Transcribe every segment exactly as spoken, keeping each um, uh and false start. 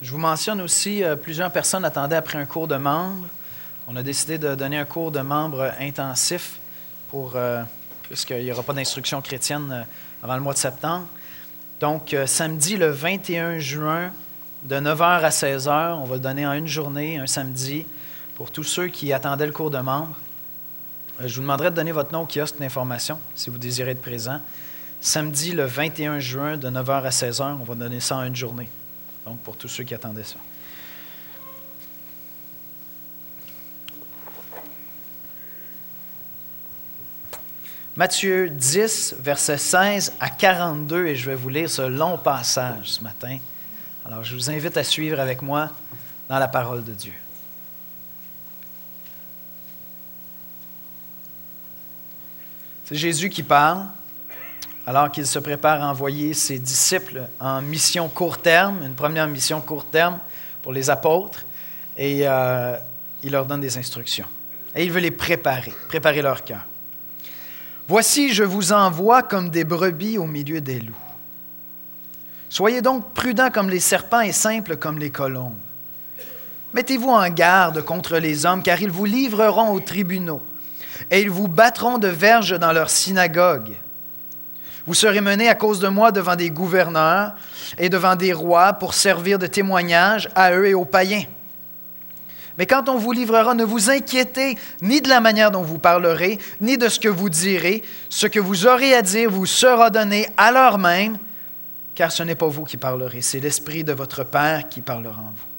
Je vous mentionne aussi, euh, plusieurs personnes attendaient après un cours de membres. On a décidé de donner un cours de membres intensif pour, euh, puisqu'il n'y aura pas d'instruction chrétienne euh, avant le mois de septembre. Donc, euh, samedi le vingt et un juin, de neuf heures à seize heures, on va le donner en une journée, un samedi, pour tous ceux qui attendaient le cours de membres. Euh, je vous demanderai de donner votre nom au kiosque d'information, si vous désirez être présent. Samedi le vingt et un juin, de neuf heures à seize heures, on va donner ça en une journée. Donc, pour tous ceux qui attendaient ça. Matthieu dix, versets seize à quarante-deux, et je vais vous lire ce long passage ce matin. Alors, je vous invite à suivre avec moi dans la parole de Dieu. C'est Jésus qui parle, alors qu'il se prépare à envoyer ses disciples en mission court terme, une première mission court terme pour les apôtres, et euh, il leur donne des instructions. Et il veut les préparer, préparer leur cœur. « Voici, je vous envoie comme des brebis au milieu des loups. Soyez donc prudents comme les serpents et simples comme les colombes. Mettez-vous en garde contre les hommes, car ils vous livreront aux tribunaux, et ils vous battront de verges dans leurs synagogues. Vous serez menés à cause de moi devant des gouverneurs et devant des rois pour servir de témoignage à eux et aux païens. Mais quand on vous livrera, ne vous inquiétez ni de la manière dont vous parlerez, ni de ce que vous direz. Ce que vous aurez à dire vous sera donné à l'heure même, car ce n'est pas vous qui parlerez, c'est l'Esprit de votre Père qui parlera en vous.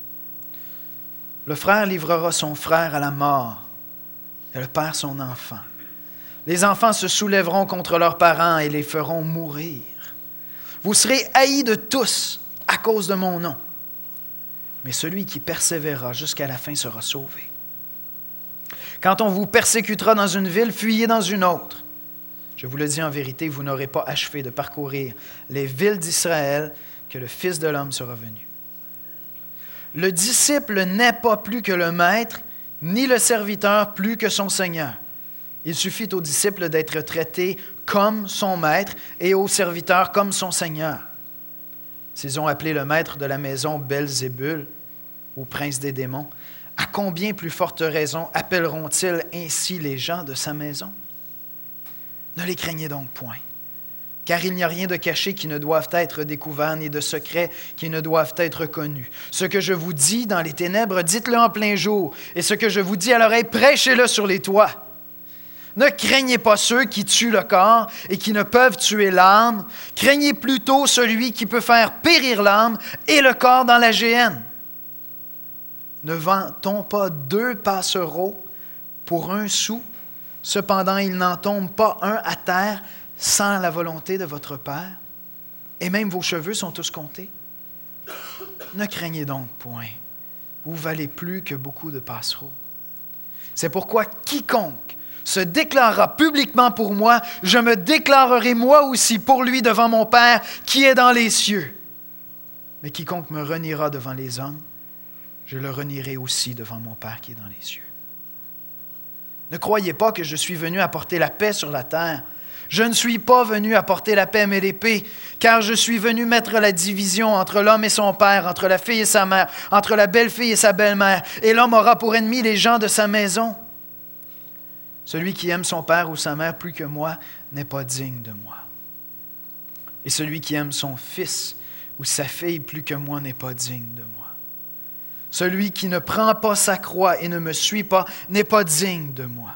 Le frère livrera son frère à la mort, et le père son enfant. Les enfants se soulèveront contre leurs parents et les feront mourir. Vous serez haïs de tous à cause de mon nom. Mais celui qui persévérera jusqu'à la fin sera sauvé. Quand on vous persécutera dans une ville, fuyez dans une autre. Je vous le dis en vérité, vous n'aurez pas achevé de parcourir les villes d'Israël que le Fils de l'homme sera venu. Le disciple n'est pas plus que le maître, ni le serviteur plus que son Seigneur. Il suffit au disciple d'être traité comme son maître et au serviteur comme son Seigneur. S'ils ont appelé le maître de la maison Belzébul, ou prince des démons, à combien plus forte raison appelleront-ils ainsi les gens de sa maison? Ne les craignez donc point, car il n'y a rien de caché qui ne doive être découvert, ni de secret qui ne doivent être connus. Ce que je vous dis dans les ténèbres, dites-le en plein jour, et ce que je vous dis à l'oreille, prêchez-le sur les toits. Ne craignez pas ceux qui tuent le corps et qui ne peuvent tuer l'âme. Craignez plutôt celui qui peut faire périr l'âme et le corps dans la géhenne. Ne vend-on pas deux passereaux pour un sou? Cependant, il n'en tombe pas un à terre sans la volonté de votre Père. Et même vos cheveux sont tous comptés. Ne craignez donc point. Vous valez plus que beaucoup de passereaux. C'est pourquoi quiconque se déclarera publiquement pour moi, je me déclarerai moi aussi pour lui devant mon Père qui est dans les cieux. Mais quiconque me reniera devant les hommes, je le renierai aussi devant mon Père qui est dans les cieux. Ne croyez pas que je suis venu apporter la paix sur la terre. Je ne suis pas venu apporter la paix mais l'épée, car je suis venu mettre la division entre l'homme et son père, entre la fille et sa mère, entre la belle-fille et sa belle-mère, et l'homme aura pour ennemi les gens de sa maison. Celui qui aime son père ou sa mère plus que moi n'est pas digne de moi. Et celui qui aime son fils ou sa fille plus que moi n'est pas digne de moi. Celui qui ne prend pas sa croix et ne me suit pas n'est pas digne de moi.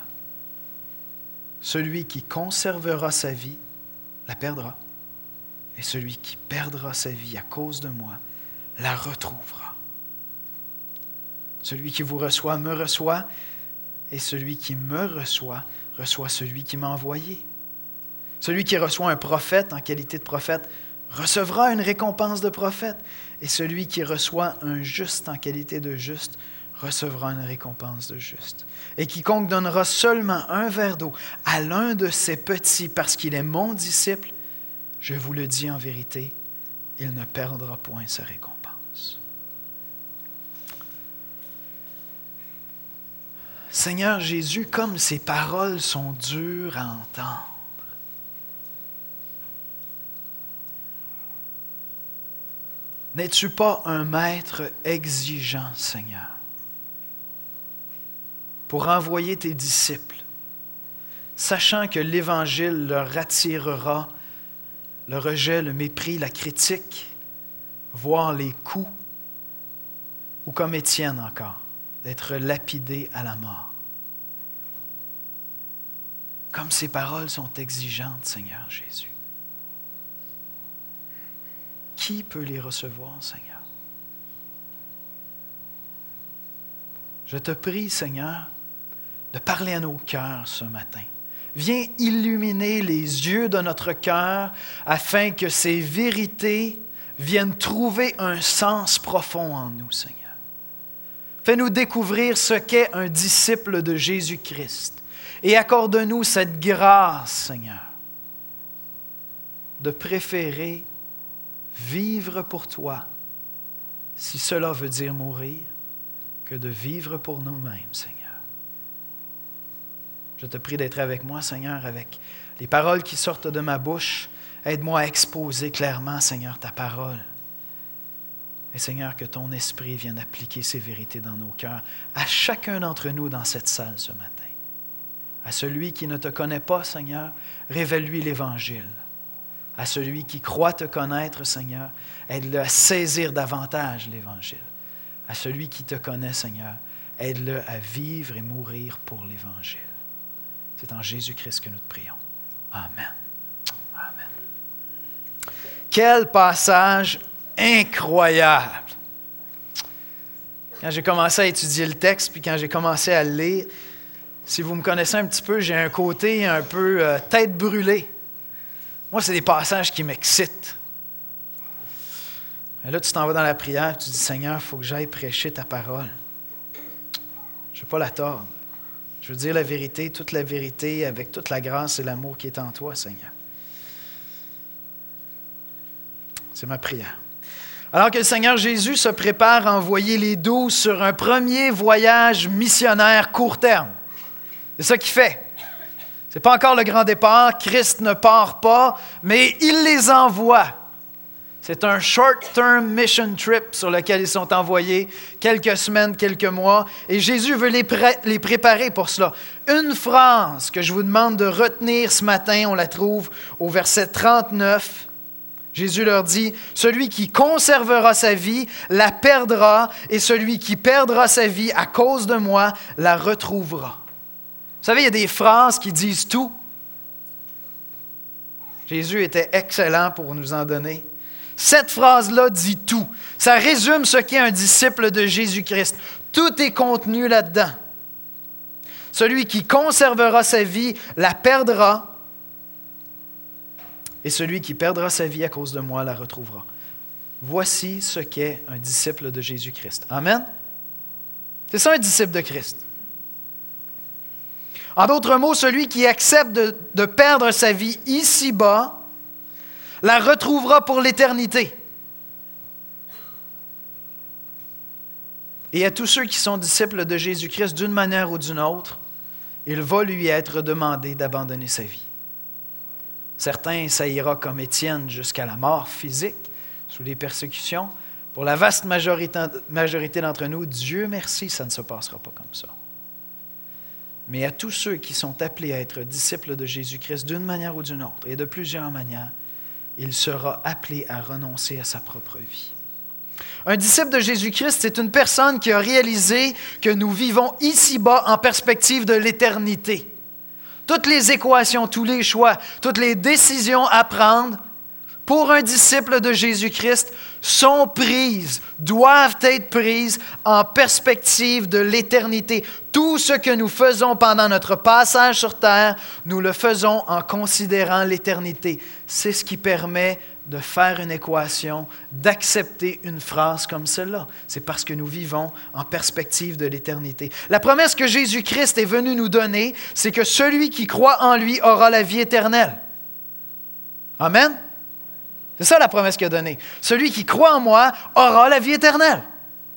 Celui qui conservera sa vie la perdra. Et celui qui perdra sa vie à cause de moi la retrouvera. Celui qui vous reçoit me reçoit, et celui qui me reçoit, reçoit celui qui m'a envoyé. Celui qui reçoit un prophète en qualité de prophète recevra une récompense de prophète. Et celui qui reçoit un juste en qualité de juste recevra une récompense de juste. Et quiconque donnera seulement un verre d'eau à l'un de ces petits parce qu'il est mon disciple, je vous le dis en vérité, il ne perdra point sa récompense. Seigneur Jésus, comme ces paroles sont dures à entendre. N'es-tu pas un maître exigeant, Seigneur, pour envoyer tes disciples, sachant que l'Évangile leur attirera le rejet, le mépris, la critique, voire les coups, ou comme Étienne encore, d'être lapidé à la mort. Comme ces paroles sont exigeantes, Seigneur Jésus. Qui peut les recevoir, Seigneur? Je te prie, Seigneur, de parler à nos cœurs ce matin. Viens illuminer les yeux de notre cœur afin que ces vérités viennent trouver un sens profond en nous, Seigneur. Fais-nous découvrir ce qu'est un disciple de Jésus-Christ et accorde-nous cette grâce, Seigneur, de préférer vivre pour toi, si cela veut dire mourir, que de vivre pour nous-mêmes, Seigneur. Je te prie d'être avec moi, Seigneur, avec les paroles qui sortent de ma bouche. Aide-moi à exposer clairement, Seigneur, ta parole. Et Seigneur, que ton esprit vienne appliquer ces vérités dans nos cœurs, à chacun d'entre nous dans cette salle ce matin. À celui qui ne te connaît pas, Seigneur, révèle-lui l'Évangile. À celui qui croit te connaître, Seigneur, aide-le à saisir davantage l'Évangile. À celui qui te connaît, Seigneur, aide-le à vivre et mourir pour l'Évangile. C'est en Jésus-Christ que nous te prions. Amen. Amen. Quel passage incroyable! Quand j'ai commencé à étudier le texte, puis quand j'ai commencé à le lire, si vous me connaissez un petit peu, j'ai un côté un peu euh, tête brûlée. Moi, c'est des passages qui m'excitent. Et là, tu t'en vas dans la prière, tu dis, Seigneur, il faut que j'aille prêcher ta parole. Je ne veux pas la tordre. Je veux dire la vérité, toute la vérité, avec toute la grâce et l'amour qui est en toi, Seigneur. C'est ma prière. Alors que le Seigneur Jésus se prépare à envoyer les douze sur un premier voyage missionnaire court terme. C'est ça qu'il fait. Ce n'est pas encore le grand départ, Christ ne part pas, mais il les envoie. C'est un short-term mission trip sur lequel ils sont envoyés, quelques semaines, quelques mois, et Jésus veut les, pré- les préparer pour cela. Une phrase que je vous demande de retenir ce matin, on la trouve au verset trente-neuf. Jésus leur dit, « Celui qui conservera sa vie la perdra, et celui qui perdra sa vie à cause de moi la retrouvera. » Vous savez, il y a des phrases qui disent tout. Jésus était excellent pour nous en donner. Cette phrase-là dit tout. Ça résume ce qu'est un disciple de Jésus-Christ. Tout est contenu là-dedans. Celui qui conservera sa vie la perdra, et celui qui perdra sa vie à cause de moi la retrouvera. Voici ce qu'est un disciple de Jésus-Christ. Amen? C'est ça un disciple de Christ. En d'autres mots, celui qui accepte de, de perdre sa vie ici-bas, la retrouvera pour l'éternité. Et à tous ceux qui sont disciples de Jésus-Christ, d'une manière ou d'une autre, il va lui être demandé d'abandonner sa vie. Certains, ça ira comme Étienne jusqu'à la mort physique, sous les persécutions. Pour la vaste majorité, majorité d'entre nous, Dieu merci, ça ne se passera pas comme ça. Mais à tous ceux qui sont appelés à être disciples de Jésus-Christ d'une manière ou d'une autre, et de plusieurs manières, il sera appelé à renoncer à sa propre vie. Un disciple de Jésus-Christ, c'est une personne qui a réalisé que nous vivons ici-bas en perspective de l'éternité. Toutes les équations, tous les choix, toutes les décisions à prendre pour un disciple de Jésus-Christ sont prises, doivent être prises en perspective de l'éternité. Tout ce que nous faisons pendant notre passage sur terre, nous le faisons en considérant l'éternité. C'est ce qui permet de faire une équation, d'accepter une phrase comme celle-là. C'est parce que nous vivons en perspective de l'éternité. La promesse que Jésus-Christ est venu nous donner, c'est que celui qui croit en lui aura la vie éternelle. Amen? C'est ça la promesse qu'il a donnée. Celui qui croit en moi aura la vie éternelle.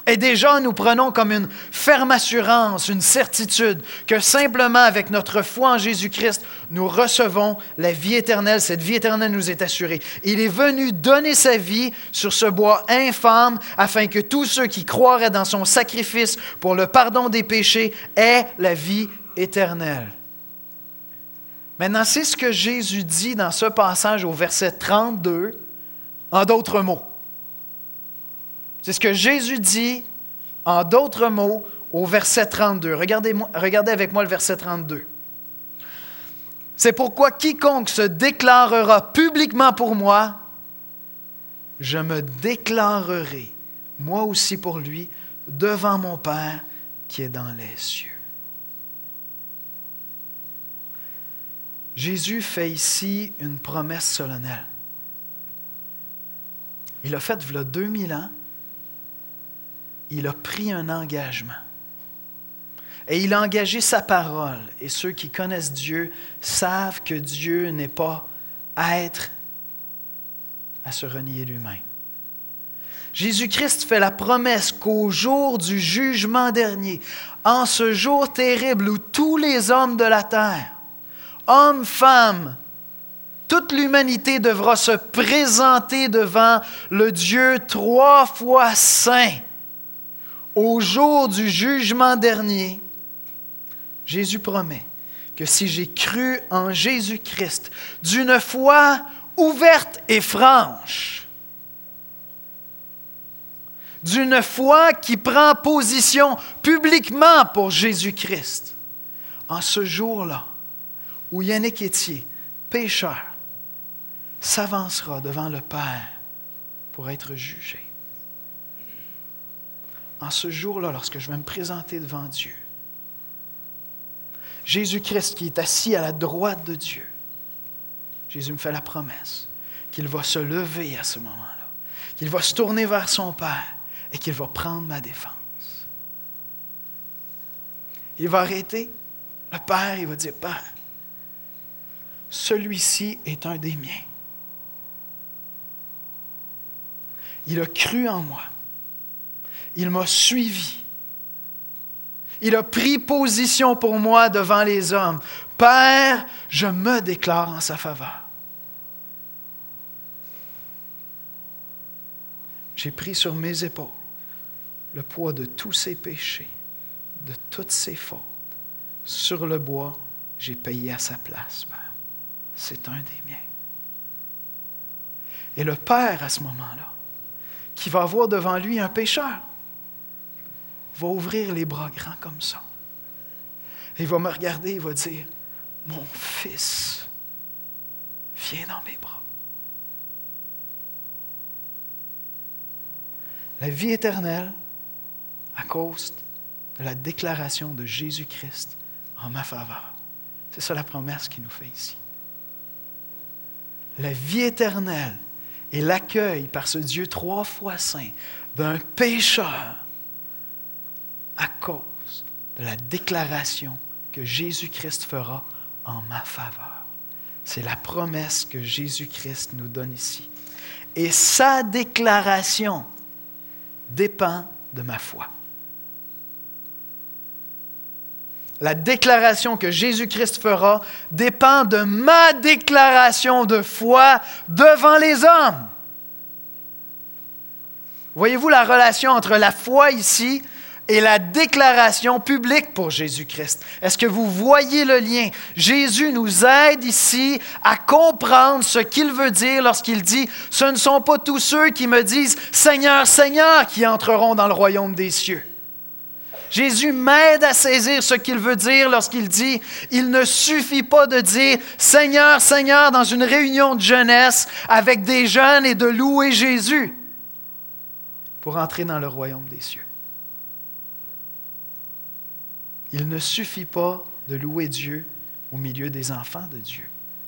Et déjà, nous prenons comme une ferme assurance, une certitude, que simplement avec notre foi en Jésus-Christ, nous recevons la vie éternelle. Cette vie éternelle nous est assurée. Il est venu donner sa vie sur ce bois infâme afin que tous ceux qui croiraient dans son sacrifice pour le pardon des péchés aient la vie éternelle. Maintenant, c'est ce que Jésus dit dans ce passage au verset trente-deux, en d'autres mots. C'est ce que Jésus dit, en d'autres mots, au verset trente-deux. Regardez, regardez avec moi le verset trente-deux. C'est pourquoi quiconque se déclarera publiquement pour moi, je me déclarerai, moi aussi pour lui, devant mon Père qui est dans les cieux. Jésus fait ici une promesse solennelle. Il a fait il y a deux mille ans. Il a pris un engagement. Et il a engagé sa parole. Et ceux qui connaissent Dieu savent que Dieu n'est pas être à se renier lui-même. Jésus-Christ fait la promesse qu'au jour du jugement dernier, en ce jour terrible où tous les hommes de la terre, hommes, femmes, toute l'humanité devra se présenter devant le Dieu trois fois saint. Au jour du jugement dernier, Jésus promet que si j'ai cru en Jésus-Christ d'une foi ouverte et franche, d'une foi qui prend position publiquement pour Jésus-Christ, en ce jour-là, où Yannick Étier, pécheur, s'avancera devant le Père pour être jugé. En ce jour-là, lorsque je vais me présenter devant Dieu, Jésus-Christ qui est assis à la droite de Dieu, Jésus me fait la promesse qu'il va se lever à ce moment-là, qu'il va se tourner vers son Père et qu'il va prendre ma défense. Il va arrêter. Le Père, il va dire, Père, celui-ci est un des miens. Il a cru en moi. Il m'a suivi. Il a pris position pour moi devant les hommes. Père, je me déclare en sa faveur. J'ai pris sur mes épaules le poids de tous ses péchés, de toutes ses fautes. Sur le bois, j'ai payé à sa place, Père. C'est un des miens. Et le Père, à ce moment-là, qui va avoir devant lui un pécheur, va ouvrir les bras grands comme ça. Et il va me regarder, il va dire, « Mon fils, viens dans mes bras. » La vie éternelle, à cause de la déclaration de Jésus-Christ en ma faveur. C'est ça la promesse qu'il nous fait ici. La vie éternelle et l'accueil par ce Dieu trois fois saint d'un pécheur à cause de la déclaration que Jésus-Christ fera en ma faveur. C'est la promesse que Jésus-Christ nous donne ici. Et sa déclaration dépend de ma foi. La déclaration que Jésus-Christ fera dépend de ma déclaration de foi devant les hommes. Voyez-vous la relation entre la foi ici et la déclaration publique pour Jésus-Christ? Est-ce que vous voyez le lien? Jésus nous aide ici à comprendre ce qu'il veut dire lorsqu'il dit « Ce ne sont pas tous ceux qui me disent « Seigneur, Seigneur » qui entreront dans le royaume des cieux. » Jésus m'aide à saisir ce qu'il veut dire lorsqu'il dit « Il ne suffit pas de dire « Seigneur, Seigneur » dans une réunion de jeunesse avec des jeunes et de louer Jésus pour entrer dans le royaume des cieux. Il ne suffit pas de louer Dieu au milieu des enfants de Dieu.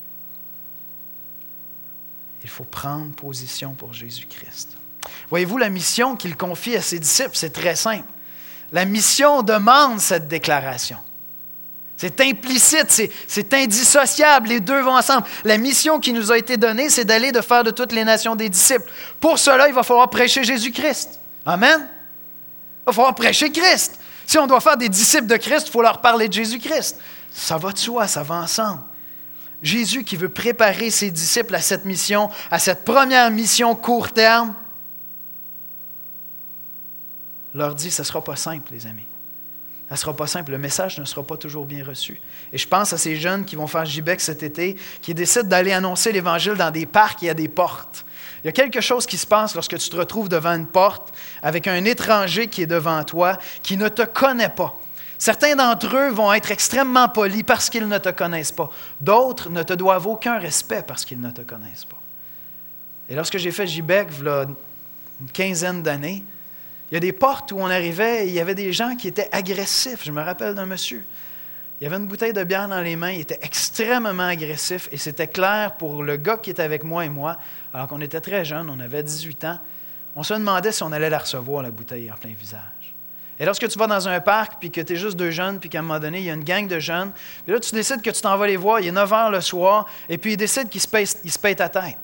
Il faut prendre position pour Jésus-Christ. Voyez-vous, la mission qu'il confie à ses disciples, c'est très simple. La mission demande cette déclaration. C'est implicite, c'est, c'est indissociable, les deux vont ensemble. La mission qui nous a été donnée, c'est d'aller de faire de toutes les nations des disciples. Pour cela, il va falloir prêcher Jésus-Christ. Amen. Il va falloir prêcher Christ. Si on doit faire des disciples de Christ, il faut leur parler de Jésus-Christ. Ça va de soi, ça va ensemble. Jésus qui veut préparer ses disciples à cette mission, à cette première mission court terme, leur dit, ce ne sera pas simple, les amis. Ça ne sera pas simple. Le message ne sera pas toujours bien reçu. Et je pense à ces jeunes qui vont faire J B E C cet été, qui décident d'aller annoncer l'Évangile dans des parcs et à des portes. Il y a quelque chose qui se passe lorsque tu te retrouves devant une porte avec un étranger qui est devant toi, qui ne te connaît pas. Certains d'entre eux vont être extrêmement polis parce qu'ils ne te connaissent pas. D'autres ne te doivent aucun respect parce qu'ils ne te connaissent pas. Et lorsque j'ai fait J B E C, il y a une quinzaine d'années, il y a des portes où on arrivait et il y avait des gens qui étaient agressifs. Je me rappelle d'un monsieur. Il avait une bouteille de bière dans les mains, il était extrêmement agressif et c'était clair pour le gars qui était avec moi et moi, alors qu'on était très jeunes, on avait dix-huit ans, on se demandait si on allait la recevoir, la bouteille, en plein visage. Et lorsque tu vas dans un parc, puis que tu es juste deux jeunes, puis qu'à un moment donné, il y a une gang de jeunes, puis là, tu décides que tu t'en vas les voir, il est neuf heures le soir, et puis ils décident qu'ils se payent, ils se payent ta tête.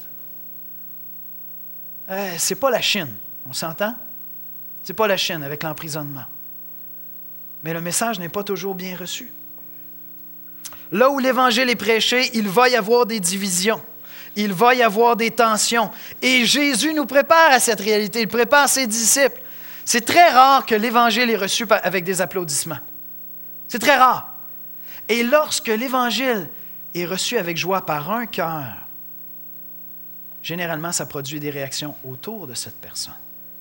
Euh, c'est pas la Chine, on s'entend? C'est pas la Chine avec l'emprisonnement. Mais le message n'est pas toujours bien reçu. Là où l'Évangile est prêché, il va y avoir des divisions. Il va y avoir des tensions. Et Jésus nous prépare à cette réalité. Il prépare ses disciples. C'est très rare que l'Évangile est reçu avec des applaudissements. C'est très rare. Et lorsque l'Évangile est reçu avec joie par un cœur, généralement, ça produit des réactions autour de cette personne.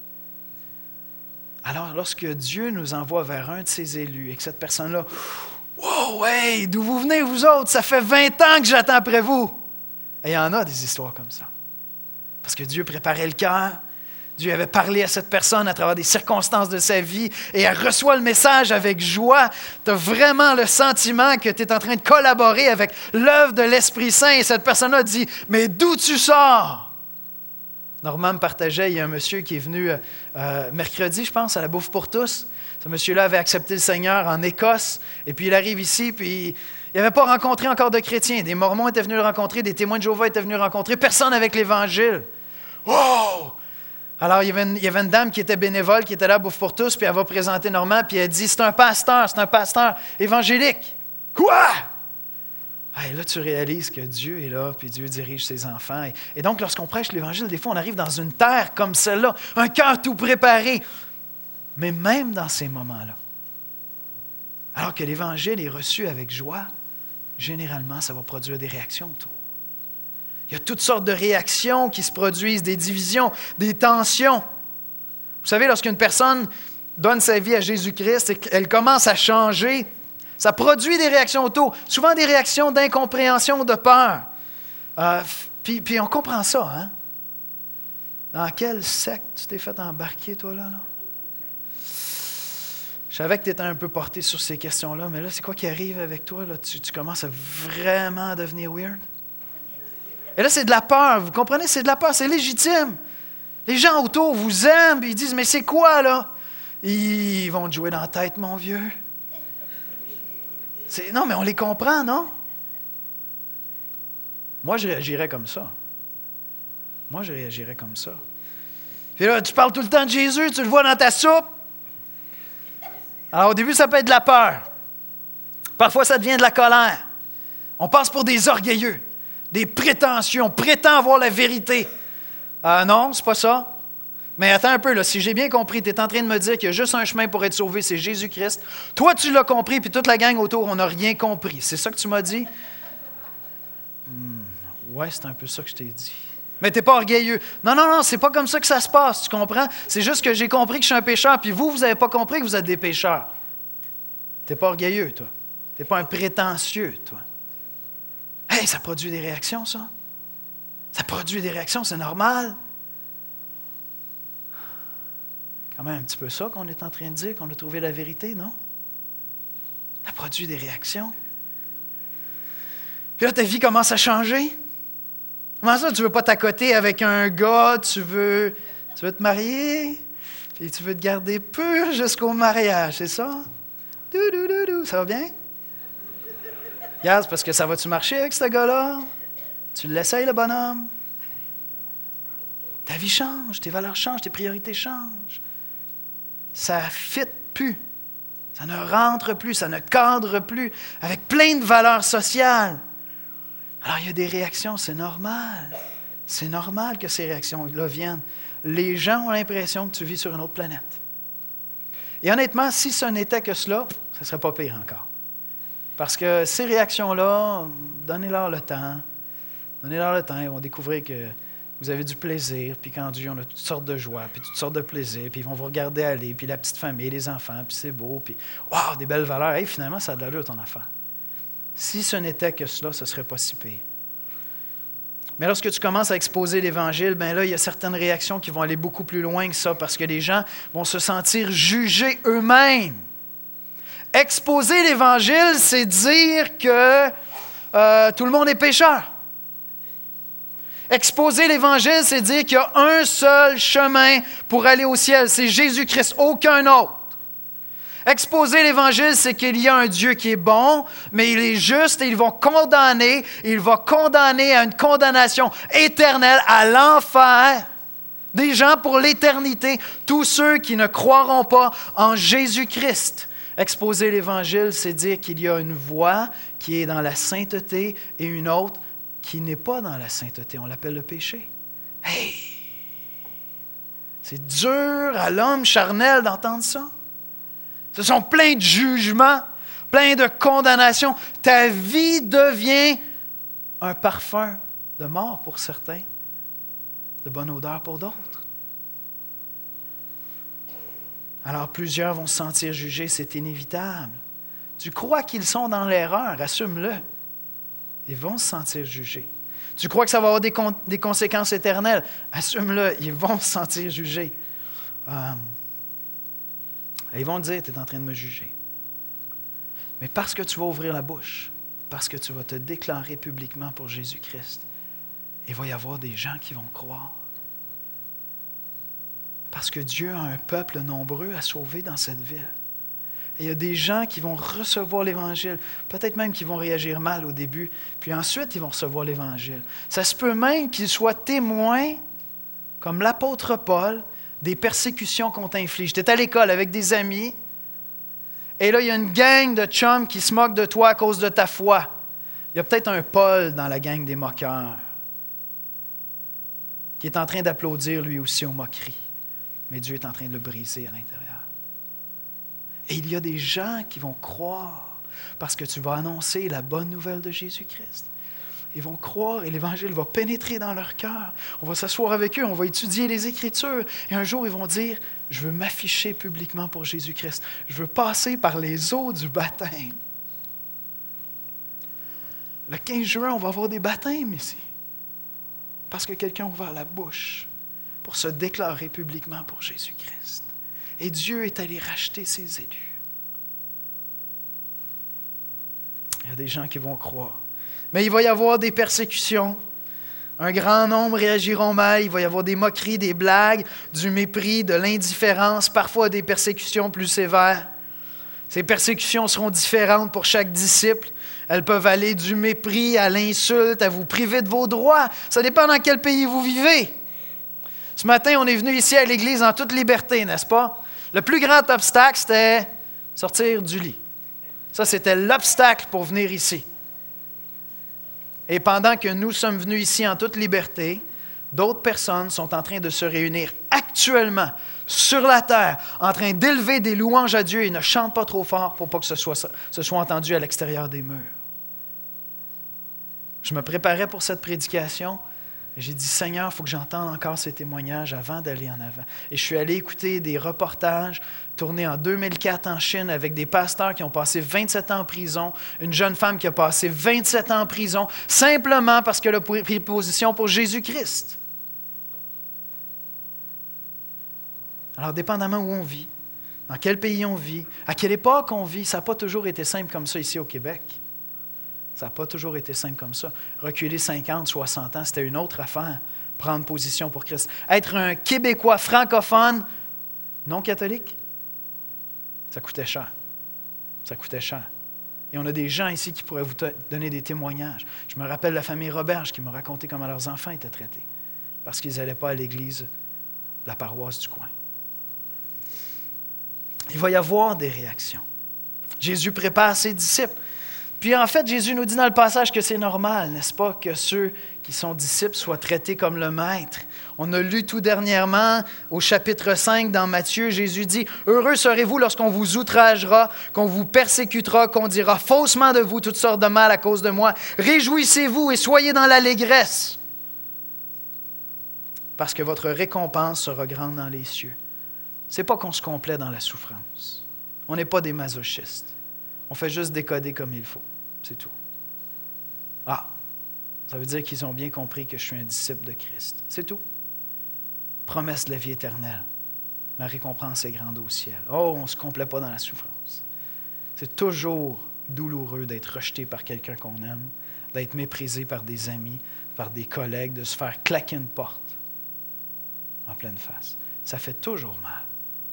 Alors, lorsque Dieu nous envoie vers un de ses élus et que cette personne-là, « Wow, hey, d'où vous venez, vous autres? Ça fait vingt ans que j'attends après vous! » Et il y en a des histoires comme ça. Parce que Dieu préparait le cœur, Dieu avait parlé à cette personne à travers des circonstances de sa vie et elle reçoit le message avec joie. Tu as vraiment le sentiment que tu es en train de collaborer avec l'œuvre de l'Esprit Saint et cette personne-là dit « Mais d'où tu sors? » Normand me partageait, il y a un monsieur qui est venu euh, mercredi, je pense, à la Bouffe pour tous. Ce monsieur-là avait accepté le Seigneur en Écosse, et puis il arrive ici, puis il n'avait pas rencontré encore de chrétiens. Des Mormons étaient venus le rencontrer, des témoins de Jéhovah étaient venus le rencontrer, personne avec l'Évangile. Oh! Alors, il y, avait une, il y avait une dame qui était bénévole, qui était là à Bouffe pour tous, puis elle va présenter Normand, puis elle dit, c'est un pasteur, c'est un pasteur évangélique. Quoi? Et là, tu réalises que Dieu est là, puis Dieu dirige ses enfants. Et, et donc, lorsqu'on prêche l'Évangile, des fois, on arrive dans une terre comme celle-là, un cœur tout préparé. Mais même dans ces moments-là, alors que l'Évangile est reçu avec joie, généralement, ça va produire des réactions autour. Il y a toutes sortes de réactions qui se produisent, des divisions, des tensions. Vous savez, lorsqu'une personne donne sa vie à Jésus-Christ et qu'elle commence à changer, ça produit des réactions autour, souvent des réactions d'incompréhension, de peur. Euh, puis, puis on comprend ça, hein? Dans quelle secte tu t'es fait embarquer, toi, là? là? Je savais que tu étais un peu porté sur ces questions-là, mais là, c'est quoi qui arrive avec toi? Là? Tu, tu commences à vraiment devenir weird? Et là, c'est de la peur, vous comprenez? C'est de la peur, c'est légitime. Les gens autour vous aiment, ils disent, mais c'est quoi, là? Ils vont te jouer dans la tête, mon vieux. C'est, non, mais on les comprend, non? Moi, je réagirais comme ça. Moi, je réagirais comme ça. Puis là, tu parles tout le temps de Jésus, tu le vois dans ta soupe. Alors, au début, ça peut être de la peur. Parfois, ça devient de la colère. On passe pour des orgueilleux, des prétentieux. On prétend avoir la vérité. Ah non, c'est pas ça. Mais attends un peu, là, si j'ai bien compris, tu es en train de me dire qu'il y a juste un chemin pour être sauvé, c'est Jésus-Christ. Toi, tu l'as compris, puis toute la gang autour, on n'a rien compris. C'est ça que tu m'as dit? Hmm, ouais, c'est un peu ça que je t'ai dit. Mais tu n'es pas orgueilleux. Non, non, non, c'est pas comme ça que ça se passe, tu comprends? C'est juste que j'ai compris que je suis un pécheur, puis vous, vous n'avez pas compris que vous êtes des pécheurs. Tu n'es pas orgueilleux, toi. Tu n'es pas un prétentieux, toi. Hey, ça produit des réactions, ça. Ça produit des réactions, c'est normal. Quand même un petit peu ça qu'on est en train de dire, qu'on a trouvé la vérité, non? Ça produit des réactions. Puis là, ta vie commence à changer. Comment ça, tu ne veux pas t'accoter avec un gars, tu veux, tu veux te marier, puis tu veux te garder pur jusqu'au mariage, c'est ça? Dou, dou, dou, dou. Ça va bien? Regarde, parce que ça va-tu marcher avec ce gars-là? Tu l'essayes, le bonhomme? Ta vie change, tes valeurs changent, tes priorités changent. ça ne fit plus. Ça ne rentre plus, ça ne cadre plus, avec plein de valeurs sociales. Alors, il y a des réactions, c'est normal. C'est normal que ces réactions-là viennent. Les gens ont l'impression que tu vis sur une autre planète. Et honnêtement, si ce n'était que cela, ce ne serait pas pire encore. Parce que ces réactions-là, donnez-leur le temps. Donnez-leur le temps, ils vont découvrir que vous avez du plaisir, puis qu'en Dieu, on a toutes sortes de joie, puis toutes sortes de plaisirs, puis ils vont vous regarder aller, puis la petite famille, les enfants, puis c'est beau, puis waouh, des belles valeurs. Hey, finalement, ça a de l'allure ton affaire. Si ce n'était que cela, ce ne serait pas si pire. Mais lorsque tu commences à exposer l'Évangile, bien là, il y a certaines réactions qui vont aller beaucoup plus loin que ça, parce que les gens vont se sentir jugés eux-mêmes. Exposer l'Évangile, c'est dire que euh, tout le monde est pécheur. Exposer l'Évangile, c'est dire qu'il y a un seul chemin pour aller au ciel, c'est Jésus-Christ, aucun autre. Exposer l'Évangile, c'est qu'il y a un Dieu qui est bon, mais il est juste et il va condamner, il va condamner à une condamnation éternelle à l'enfer des gens pour l'éternité, tous ceux qui ne croiront pas en Jésus-Christ. Exposer l'Évangile, c'est dire qu'il y a une voie qui est dans la sainteté et une autre qui n'est pas dans la sainteté. On l'appelle le péché. Hey! C'est dur à l'homme charnel d'entendre ça. Ce sont plein de jugements, plein de condamnations. Ta vie devient un parfum de mort pour certains, de bonne odeur pour d'autres. Alors plusieurs vont se sentir jugés, c'est inévitable. Tu crois qu'ils sont dans l'erreur, assume-le. Ils vont se sentir jugés. Tu crois que ça va avoir des, con- des conséquences éternelles, assume-le, ils vont se sentir jugés. Euh, ils vont dire, tu es en train de me juger. Mais parce que tu vas ouvrir la bouche, parce que tu vas te déclarer publiquement pour Jésus-Christ, il va y avoir des gens qui vont croire. Parce que Dieu a un peuple nombreux à sauver dans cette ville. Et il y a des gens qui vont recevoir l'Évangile, peut-être même qu'ils vont réagir mal au début, puis ensuite ils vont recevoir l'Évangile. Ça se peut même qu'ils soient témoins, comme l'apôtre Paul, des persécutions qu'on t'inflige. Tu es à l'école avec des amis, et là il y a une gang de chums qui se moquent de toi à cause de ta foi. Il y a peut-être un Paul dans la gang des moqueurs, qui est en train d'applaudir lui aussi aux moqueries. Mais Dieu est en train de le briser à l'intérieur. Et il y a des gens qui vont croire parce que tu vas annoncer la bonne nouvelle de Jésus-Christ. Ils vont croire et l'Évangile va pénétrer dans leur cœur. On va s'asseoir avec eux, on va étudier les Écritures. Et un jour, ils vont dire, je veux m'afficher publiquement pour Jésus-Christ. Je veux passer par les eaux du baptême. Le quinze juin, on va avoir des baptêmes ici. Parce que quelqu'un a ouvert la bouche pour se déclarer publiquement pour Jésus-Christ. Et Dieu est allé racheter ses élus. Il y a des gens qui vont croire. Mais il va y avoir des persécutions. Un grand nombre réagiront mal. Il va y avoir des moqueries, des blagues, du mépris, de l'indifférence, parfois des persécutions plus sévères. Ces persécutions seront différentes pour chaque disciple. Elles peuvent aller du mépris à l'insulte, à vous priver de vos droits. Ça dépend dans quel pays vous vivez. Ce matin, on est venu ici à l'église en toute liberté, n'est-ce pas? Le plus grand obstacle, c'était sortir du lit. Ça, c'était l'obstacle pour venir ici. Et pendant que nous sommes venus ici en toute liberté, d'autres personnes sont en train de se réunir actuellement sur la terre, en train d'élever des louanges à Dieu et ne chantent pas trop fort pour pas que ce soit, ce soit entendu à l'extérieur des murs. Je me préparais pour cette prédication. J'ai dit, Seigneur, il faut que j'entende encore ces témoignages avant d'aller en avant. Et je suis allé écouter des reportages tournés en deux mille quatre en Chine avec des pasteurs qui ont passé vingt-sept ans en prison, une jeune femme qui a passé vingt-sept ans en prison, simplement parce qu'elle a pris position pour Jésus-Christ. Alors, dépendamment où on vit, dans quel pays on vit, à quelle époque on vit, ça n'a pas toujours été simple comme ça ici au Québec. Ça n'a pas toujours été simple comme ça. Reculer cinquante, soixante ans, c'était une autre affaire, prendre position pour Christ. Être un Québécois francophone, non catholique, ça coûtait cher. Ça coûtait cher. Et on a des gens ici qui pourraient vous te- donner des témoignages. Je me rappelle la famille Roberge qui m'a raconté comment leurs enfants étaient traités parce qu'ils n'allaient pas à l'église de la paroisse du coin. il va y avoir des réactions. Jésus prépare ses disciples. Puis en fait, Jésus nous dit dans le passage que c'est normal, n'est-ce pas, que ceux qui sont disciples soient traités comme le maître. On a lu tout dernièrement au chapitre cinq dans Matthieu, Jésus dit « Heureux serez-vous lorsqu'on vous outragera, qu'on vous persécutera, qu'on dira faussement de vous toutes sortes de mal à cause de moi. Réjouissez-vous et soyez dans l'allégresse, parce que votre récompense sera grande dans les cieux. » Ce n'est pas qu'on se complaît dans la souffrance. On n'est pas des masochistes. On fait juste décoder comme il faut. C'est tout. Ah, ça veut dire qu'ils ont bien compris que je suis un disciple de Christ. C'est tout. Promesse de la vie éternelle. Ma récompense est grande au ciel. Oh, on ne se complaît pas dans la souffrance. C'est toujours douloureux d'être rejeté par quelqu'un qu'on aime, d'être méprisé par des amis, par des collègues, de se faire claquer une porte en pleine face. Ça fait toujours mal.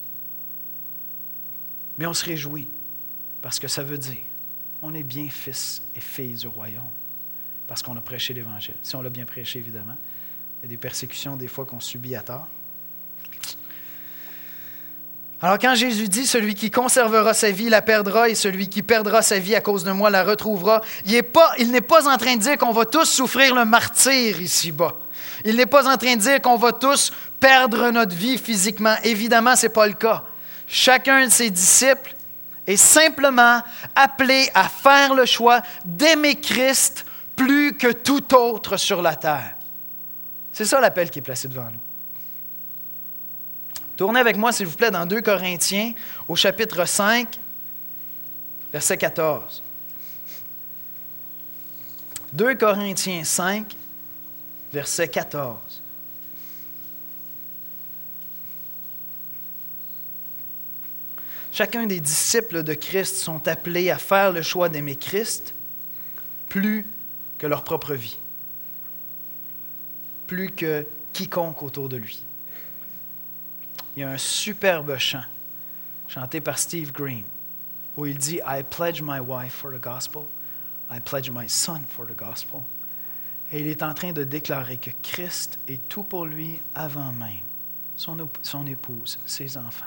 Mais on se réjouit. Parce que ça veut dire qu'on est bien fils et filles du royaume. Parce qu'on a prêché l'Évangile. Si on l'a bien prêché, évidemment. Il y a des persécutions, des fois, qu'on subit à tort. Alors, quand Jésus dit « Celui qui conservera sa vie la perdra, et celui qui perdra sa vie à cause de moi la retrouvera », il n'est pas, il n'est pas en train de dire qu'on va tous souffrir le martyre ici-bas. Il n'est pas en train de dire qu'on va tous perdre notre vie physiquement. Évidemment, ce n'est pas le cas. Chacun de ses disciples est simplement appelé à faire le choix d'aimer Christ plus que tout autre sur la terre. C'est ça l'appel qui est placé devant nous. Tournez avec moi, s'il vous plaît, dans deux Corinthiens, au chapitre cinq, verset quatorze. deux Corinthiens cinq, verset quatorze. Chacun des disciples de Christ sont appelés à faire le choix d'aimer Christ plus que leur propre vie, plus que quiconque autour de lui. Il y a un superbe chant chanté par Steve Green où il dit « I pledge my wife for the gospel, I pledge my son for the gospel ». Et il est en train de déclarer que Christ est tout pour lui avant même, son, son épouse, ses enfants.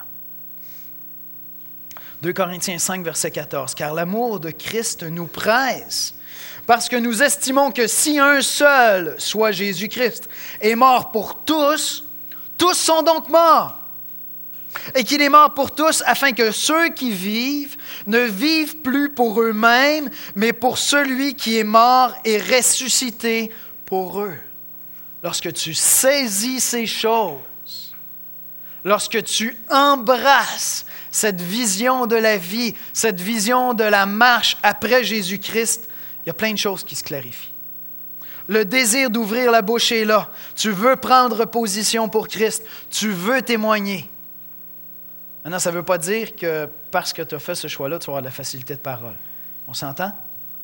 deux Corinthiens cinq, verset quatorze. « Car l'amour de Christ nous presse, parce que nous estimons que si un seul, soit Jésus-Christ, est mort pour tous, tous sont donc morts. Et qu'il est mort pour tous, afin que ceux qui vivent ne vivent plus pour eux-mêmes, mais pour celui qui est mort et ressuscité pour eux. » Lorsque tu saisis ces choses, lorsque tu embrasses cette vision de la vie, cette vision de la marche après Jésus-Christ, il y a plein de choses qui se clarifient. Le désir d'ouvrir la bouche est là. Tu veux prendre position pour Christ. Tu veux témoigner. Maintenant, ça ne veut pas dire que parce que tu as fait ce choix-là, tu vas avoir de la facilité de parole. On s'entend?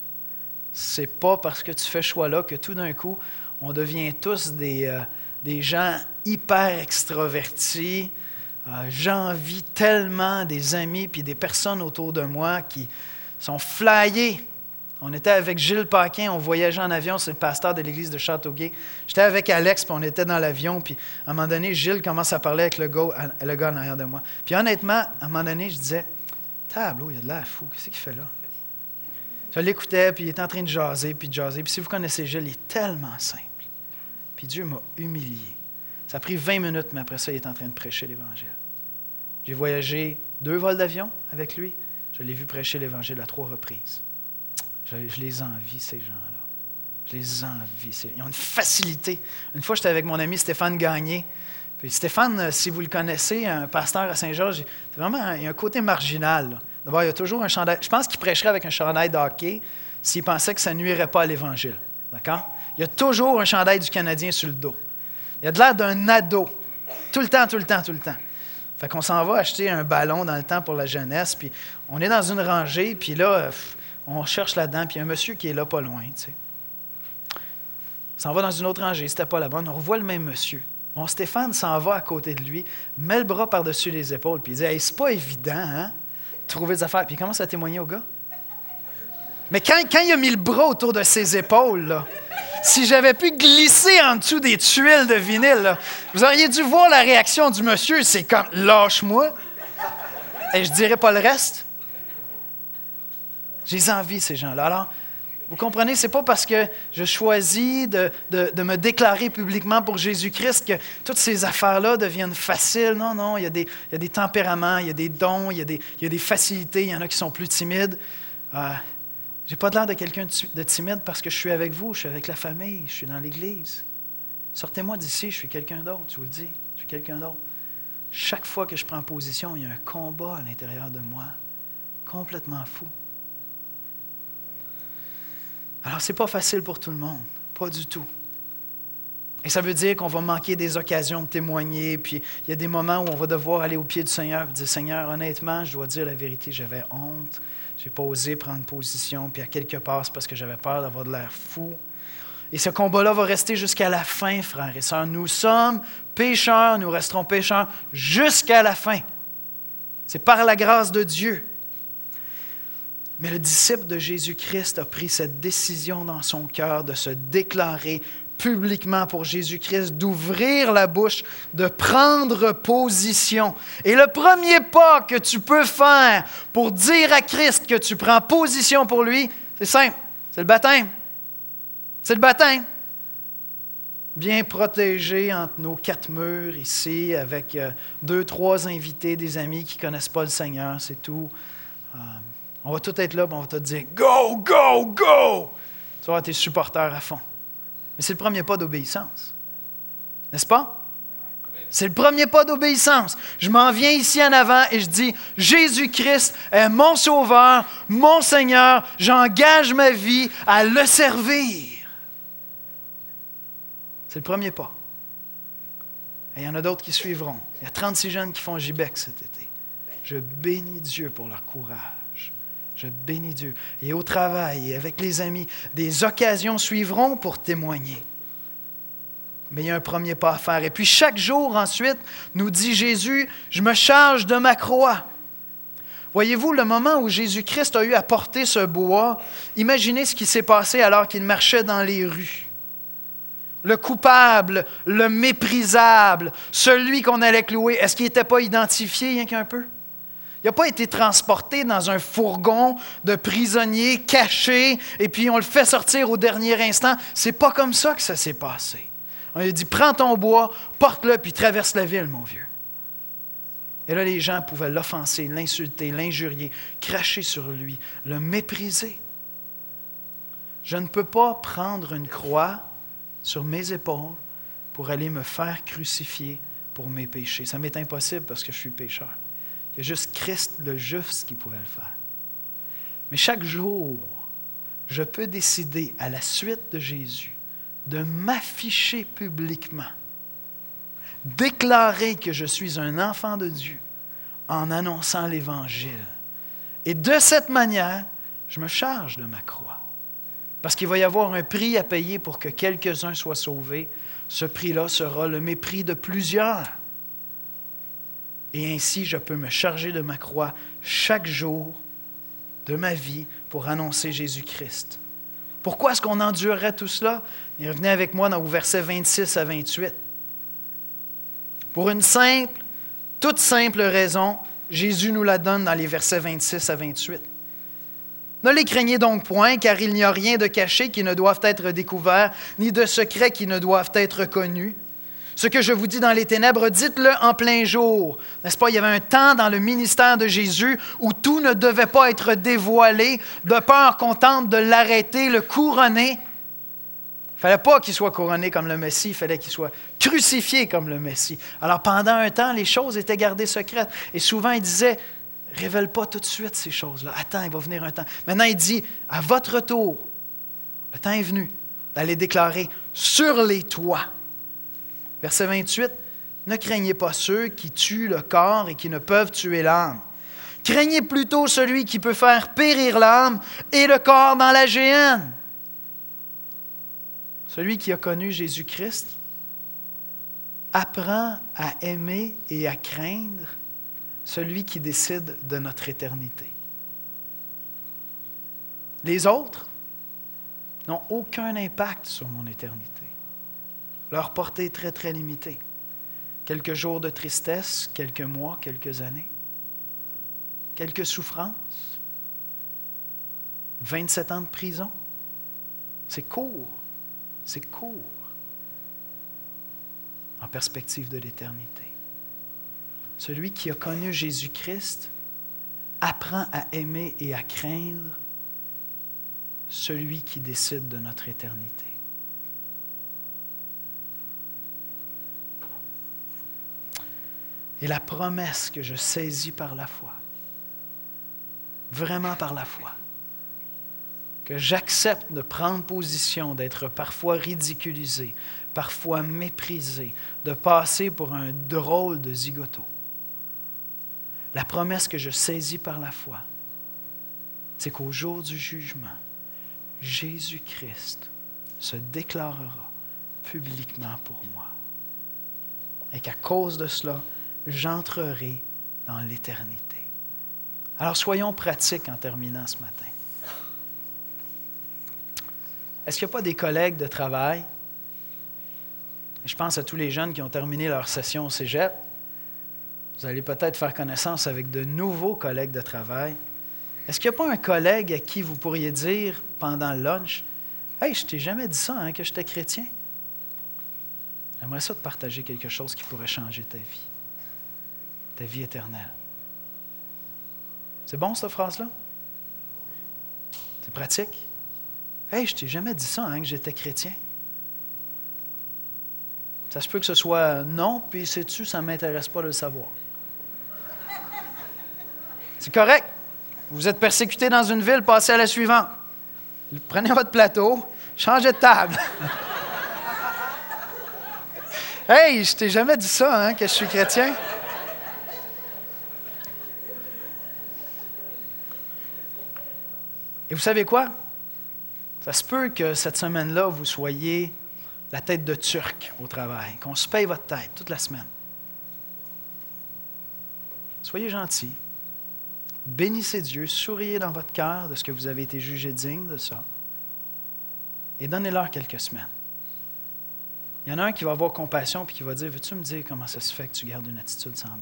Ce n'est pas parce que tu fais ce choix-là que tout d'un coup, on devient tous des, euh, des gens hyper extravertis. Euh, j'envie tellement des amis puis des personnes autour de moi qui sont flyés. On était avec Gilles Paquin, on voyageait en avion, c'est le pasteur de l'église de Châteauguay. J'étais avec Alex, puis on était dans l'avion, puis à un moment donné, Gilles commence à parler avec le gars, le gars en arrière de moi. Puis honnêtement, à un moment donné, je disais, « Tableau, il y a de l'air fou, qu'est-ce qu'il fait là? » Je l'écoutais, puis il était en train de jaser, puis de jaser. Puis si vous connaissez Gilles, il est tellement simple. Puis Dieu m'a humilié. Ça a pris vingt minutes, mais après ça, il est en train de prêcher l'Évangile. J'ai voyagé deux vols d'avion avec lui. Je l'ai vu prêcher l'Évangile à trois reprises. Je, je les envie, ces gens-là. Je les envie. Ils ont une facilité. Une fois, j'étais avec mon ami Stéphane Gagné. Puis Stéphane, si vous le connaissez, un pasteur à Saint-Georges, c'est vraiment un, il y a un côté marginal. Là. D'abord, il y a toujours un chandail. Je pense qu'il prêcherait avec un chandail de hockey s'il pensait que ça ne nuirait pas à l'Évangile. D'accord? Il y a toujours un chandail du Canadien sur le dos. Il a de l'air d'un ado. Tout le temps, tout le temps, tout le temps. Fait qu'on s'en va acheter un ballon dans le temps pour la jeunesse. Puis on est dans une rangée, puis là, on cherche là-dedans, puis il y a un monsieur qui est là pas loin, tu sais. On s'en va dans une autre rangée, c'était pas la bonne. On revoit le même monsieur. Bon, Stéphane s'en va à côté de lui, met le bras par-dessus les épaules, puis il dit « Hey, c'est pas évident, hein, de trouver des affaires. » Puis il commence à témoigner au gars. Mais quand, quand il a mis le bras autour de ses épaules, là, si j'avais pu glisser en dessous des tuiles de vinyle, là, vous auriez dû voir la réaction du monsieur. C'est comme « Lâche-moi! » Et je ne dirai pas le reste. Je les envie, ces gens-là. Alors, vous comprenez, ce n'est pas parce que je choisis de, de, de me déclarer publiquement pour Jésus-Christ que toutes ces affaires-là deviennent faciles. Non, non, il y a des, il y a des tempéraments, il y a des dons, il y a des, il y a des facilités, il y en a qui sont plus timides. Euh, je n'ai pas l'air de quelqu'un de timide parce que je suis avec vous, je suis avec la famille, je suis dans l'Église. Sortez-moi d'ici, je suis quelqu'un d'autre, je vous le dis, je suis quelqu'un d'autre. Chaque fois que je prends position, il y a un combat à l'intérieur de moi, complètement fou. Alors, ce n'est pas facile pour tout le monde, pas du tout. Et ça veut dire qu'on va manquer des occasions de témoigner, puis il y a des moments où on va devoir aller au pied du Seigneur et dire « Seigneur, honnêtement, je dois dire la vérité, j'avais honte, je n'ai pas osé prendre position, puis à quelque part, c'est parce que j'avais peur d'avoir de l'air fou. » Et ce combat-là va rester jusqu'à la fin, frères et sœurs. Nous sommes pécheurs, nous resterons pécheurs jusqu'à la fin. C'est par la grâce de Dieu. Mais le disciple de Jésus-Christ a pris cette décision dans son cœur de se déclarer publiquement pour Jésus-Christ, d'ouvrir la bouche, de prendre position. Et le premier pas que tu peux faire pour dire à Christ que tu prends position pour lui, c'est simple, c'est le baptême. C'est le baptême. Bien protégé entre nos quatre murs ici, avec euh, deux, trois invités, des amis qui ne connaissent pas le Seigneur, c'est tout. Euh, On va tous être là, on va te dire « Go, go, go! » Tu vas avoir tes supporters à fond. Mais c'est le premier pas d'obéissance. N'est-ce pas? C'est le premier pas d'obéissance. Je m'en viens ici en avant et je dis « Jésus-Christ est mon Sauveur, mon Seigneur. J'engage ma vie à le servir. » C'est le premier pas. Et il y en a d'autres qui suivront. Il y a trente-six jeunes qui font J B E C cet été. Je bénis Dieu pour leur courage. Je bénis Dieu. Et au travail, et avec les amis, des occasions suivront pour témoigner. Mais il y a un premier pas à faire. Et puis chaque jour, ensuite, nous dit Jésus, je me charge de ma croix. Voyez-vous, le moment où Jésus-Christ a eu à porter ce bois, imaginez ce qui s'est passé alors qu'il marchait dans les rues. Le coupable, le méprisable, celui qu'on allait clouer, est-ce qu'il n'était pas identifié rien qu'un peu? Il n'a pas été transporté dans un fourgon de prisonniers cachés et puis on le fait sortir au dernier instant. C'est pas comme ça que ça s'est passé. On lui a dit, prends ton bois, porte-le puis traverse la ville, mon vieux. Et là, les gens pouvaient l'offenser, l'insulter, l'injurier, cracher sur lui, le mépriser. Je ne peux pas prendre une croix sur mes épaules pour aller me faire crucifier pour mes péchés. Ça m'est impossible parce que je suis pécheur. Il y a juste Christ le juste qui pouvait le faire. Mais chaque jour, je peux décider à la suite de Jésus de m'afficher publiquement, déclarer que je suis un enfant de Dieu en annonçant l'Évangile. Et de cette manière, je me charge de ma croix. Parce qu'il va y avoir un prix à payer pour que quelques-uns soient sauvés. Ce prix-là sera le mépris de plusieurs. Et ainsi, je peux me charger de ma croix chaque jour de ma vie pour annoncer Jésus-Christ. Pourquoi est-ce qu'on endurerait tout cela? Et revenez avec moi dans, au verset vingt-six à vingt-huit. Pour une simple, toute simple raison, Jésus nous la donne dans les versets vingt-six à vingt-huit. Ne les craignez donc point, car il n'y a rien de caché qui ne doive être découvert, ni de secret qui ne doivent être connus. Ce que je vous dis dans les ténèbres, dites-le en plein jour. N'est-ce pas? Il y avait un temps dans le ministère de Jésus où tout ne devait pas être dévoilé, de peur qu'on tente de l'arrêter, le couronner. Il ne fallait pas qu'il soit couronné comme le Messie, il fallait qu'il soit crucifié comme le Messie. Alors pendant un temps, les choses étaient gardées secrètes. Et souvent, il disait, révèle pas tout de suite ces choses-là. Attends, il va venir un temps. Maintenant, il dit, à votre retour, le temps est venu d'aller déclarer sur les toits. Verset vingt-huit, ne craignez pas ceux qui tuent le corps et qui ne peuvent tuer l'âme. Craignez plutôt celui qui peut faire périr l'âme et le corps dans la géhenne. Celui qui a connu Jésus-Christ apprend à aimer et à craindre celui qui décide de notre éternité. Les autres n'ont aucun impact sur mon éternité. Leur portée est très, très limitée. Quelques jours de tristesse, quelques mois, quelques années. quelques souffrances, vingt-sept ans de prison. C'est court, c'est court en perspective de l'éternité. Celui qui a connu Jésus-Christ apprend à aimer et à craindre celui qui décide de notre éternité. Et la promesse que je saisis par la foi, vraiment par la foi, que j'accepte de prendre position, d'être parfois ridiculisé, parfois méprisé, de passer pour un drôle de zigoto. La promesse que je saisis par la foi, c'est qu'au jour du jugement, Jésus-Christ se déclarera publiquement pour moi. Et qu'à cause de cela, j'entrerai dans l'éternité. Alors soyons pratiques en terminant ce matin. Est-ce qu'il n'y a pas des collègues de travail? Je pense à tous les jeunes qui ont terminé leur session au cégep. Vous allez peut-être faire connaissance avec de nouveaux collègues de travail. Est-ce qu'il n'y a pas un collègue à qui vous pourriez dire pendant le lunch, « Hey, je t'ai jamais dit ça, hein, que j'étais chrétien. » J'aimerais ça te partager quelque chose qui pourrait changer ta vie. Ta vie éternelle. C'est bon, cette phrase-là? C'est pratique? « Hey, je t'ai jamais dit ça, hein, que j'étais chrétien. » Ça se peut que ce soit non, puis sais-tu, ça ne m'intéresse pas de le savoir. C'est correct. Vous êtes persécuté dans une ville, passez à la suivante. Prenez votre plateau, changez de table. Hey, je t'ai jamais dit ça, hein, que je suis chrétien. Et vous savez quoi? Ça se peut que cette semaine-là, vous soyez la tête de Turc au travail, qu'on se paye votre tête toute la semaine. Soyez gentils. Bénissez Dieu, souriez dans votre cœur de ce que vous avez été jugé digne de ça. Et donnez-leur quelques semaines. Il y en a un qui va avoir compassion et qui va dire, « Veux-tu me dire comment ça se fait que tu gardes une attitude semblable? »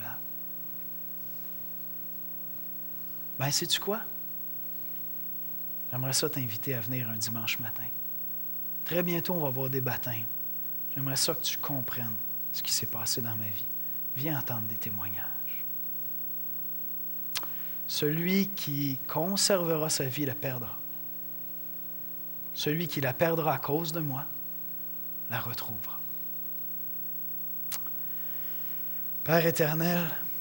Ben, sais-tu quoi? J'aimerais ça t'inviter à venir un dimanche matin. Très bientôt, on va avoir des baptêmes. J'aimerais ça que tu comprennes ce qui s'est passé dans ma vie. Viens entendre des témoignages. Celui qui conservera sa vie la perdra. Celui qui la perdra à cause de moi la retrouvera. Père éternel,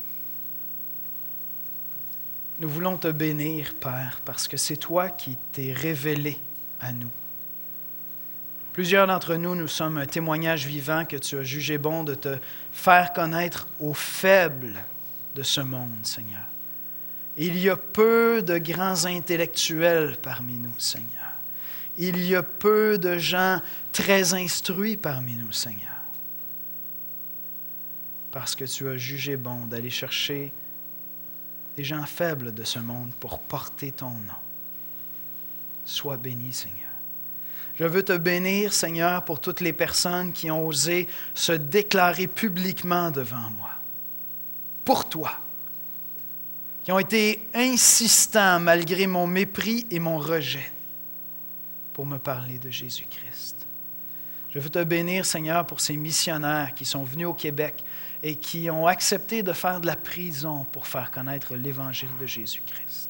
nous voulons te bénir, Père, parce que c'est toi qui t'es révélé à nous. Plusieurs d'entre nous, nous sommes un témoignage vivant que tu as jugé bon de te faire connaître aux faibles de ce monde, Seigneur. Il y a peu de grands intellectuels parmi nous, Seigneur. Il y a peu de gens très instruits parmi nous, Seigneur. Parce que tu as jugé bon d'aller chercher des gens faibles de ce monde pour porter ton nom. Sois béni, Seigneur. Je veux te bénir, Seigneur, pour toutes les personnes qui ont osé se déclarer publiquement devant moi. Pour toi. Qui ont été insistants malgré mon mépris et mon rejet pour me parler de Jésus-Christ. Je veux te bénir, Seigneur, pour ces missionnaires qui sont venus au Québec et qui ont accepté de faire de la prison pour faire connaître l'Évangile de Jésus-Christ.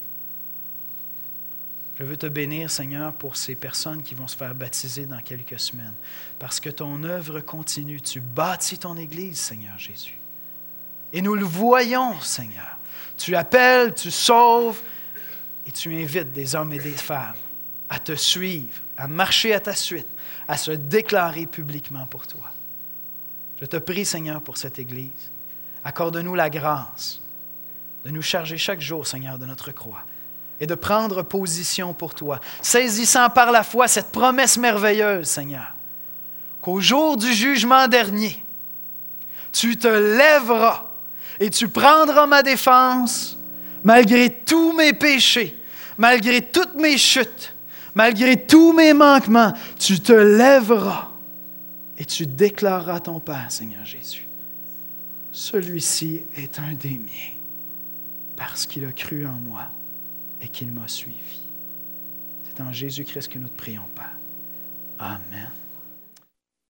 Je veux te bénir, Seigneur, pour ces personnes qui vont se faire baptiser dans quelques semaines, parce que ton œuvre continue. Tu bâtis ton Église, Seigneur Jésus. Et nous le voyons, Seigneur. Tu appelles, tu sauves et tu invites des hommes et des femmes à te suivre, à marcher à ta suite, à se déclarer publiquement pour toi. Je te prie, Seigneur, pour cette Église. Accorde-nous la grâce de nous charger chaque jour, Seigneur, de notre croix et de prendre position pour toi, saisissant par la foi cette promesse merveilleuse, Seigneur, qu'au jour du jugement dernier, tu te lèveras et tu prendras ma défense malgré tous mes péchés, malgré toutes mes chutes, malgré tous mes manquements. Tu te lèveras et tu déclareras ton Père, Seigneur Jésus. Celui-ci est un des miens. parce qu'il a cru en moi et qu'il m'a suivi. C'est en Jésus-Christ que nous te prions, Père. Amen.